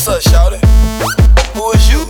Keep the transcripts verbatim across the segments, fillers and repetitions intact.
What's up, shawty? Who is you?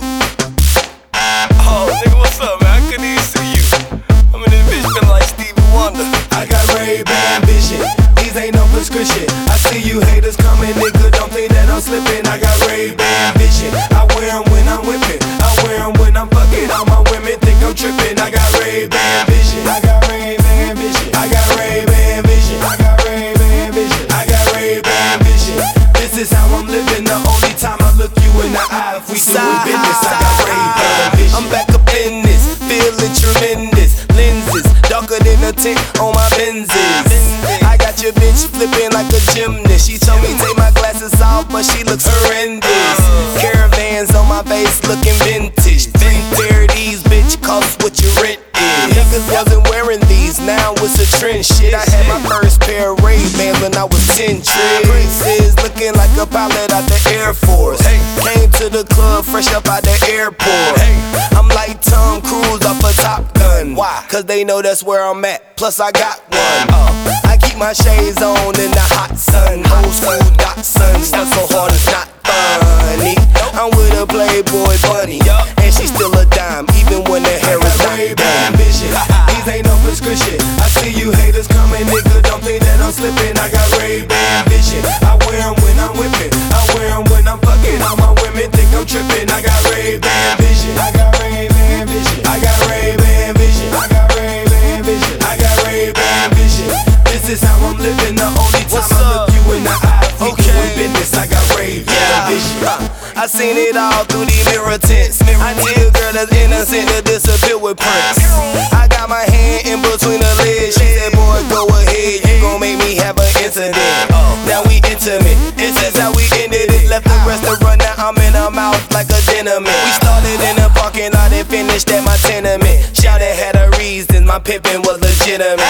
Oh, nigga, what's up, man? I couldn't even see you. I'm in this bitch feeling like Stevie Wonder. I got Ray-Ban vision, these ain't no prescription. I see you haters coming, nigga, don't think that I'm slipping. I got Ray-Ban vision, I wear them when I'm whipping, I wear them when I'm fucking. All my women think I'm tripping. I got Ray-Ban vision, I got Ray-Ban vision, I got Ray-Ban vision, I got Ray-Ban vision, I got Ray-Ban vision. This is how I'm living, the only time I look you in the eye. If we doing business, I got Ray-Ban vision. I'm back up in this, feeling tremendous. Lenses, darker than a tint on my Benzes. I got your bitch flipping like a gymnast. She told me take my glasses off, but she looks horrendous. Caravans on my face looking vintage. Three pair of these, bitch, cost what your rent is. Niggas wasn't wearing these, now it's a trend shit. I had my first pair of Ray-Bans when I was ten. Princess looking like a pilot out the Air Force. Came to the club fresh up out the airport. I'm like Tom Cruise off a Top Gun. Why? Cause they know that's where I'm at, plus I got one. uh, I keep my shades on in the hot sun. Old school Dotson, stuff so hard it's not funny. I'm with a Playboy bunny, and she's still a dime, even when the hair is not Ray-Ban vision, these ain't no prescription. I see you haters coming, nigga, don't think that I'm slipping. I got Ray-Ban vision, I wear them when I'm whipping, I wear them when I'm fucking. All my women think I'm tripping. I got Ray-Ban vision, I got Ray-Ban vision, I got Ray-Ban vision, I got Ray-Ban vision, I got Ray-Ban vision. This is how I'm living, the only time I look you in the eye. If we doing business, I got Ray-Ban vision. I seen it all through the mirror tints. I tell girl that's innocent to disappear with Prince. I got my hand in between her legs. She said, boy, go ahead, you gon' make me have an incident. Now we intimate, this is how we ended it. Left the restaurant, now I'm in her mouth like a dynamite. We started in the parking lot and finished at my tenement. Shouted had a reason, my pimpin' was legitimate.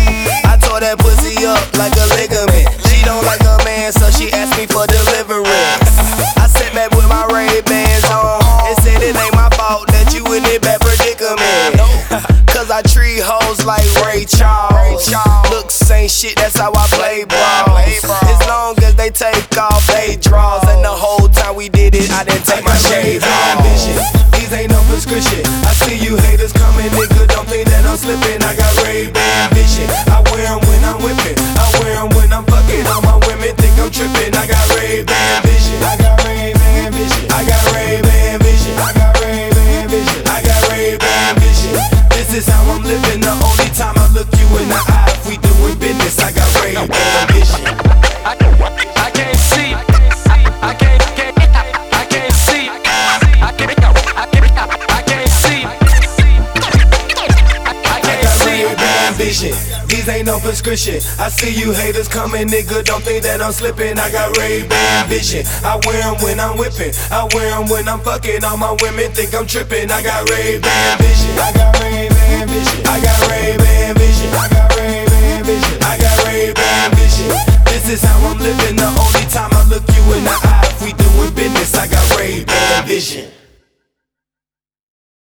I tore that pussy up like a ligament. She don't like a man, so she asked me for deliverance. I sat back with my Ray-Bans on and said it ain't my fault that you in that bad predicament. Cause I treat hoes like Ray Charles. Looks ain't shit, that's how I play ball. As long as they take off they draws, and the whole time we did it, I didn't take my shades off. These ain't no prescription. I see you haters coming, nigga, don't think that I'm slipping. I got Ray-Ban vision, I wear them when I'm whipping, I wear them when I'm fucking. All my women think I'm tripping. I got Ray-Ban vision, I got Ray-Ban vision, I got Ray-Ban vision, I got Ray-Ban vision, I got Ray-Ban vision. This is how I'm living, the only time I look you in the eye. If we doing business, I got Ray-Ban vision. I, I can't see, I can't, can't I can't see, I can't, I can't, I can't see, I can't see. Ray-Ban vision, these ain't no prescription. I see you haters coming, nigga, don't think that I'm slipping. I got Ray-Ban vision, I wear them when I'm whipping, I wear them when I'm fucking. All my women think I'm tripping. I got Ray-Ban vision, I got Ray-Ban vision, I got Ray-Ban vision, I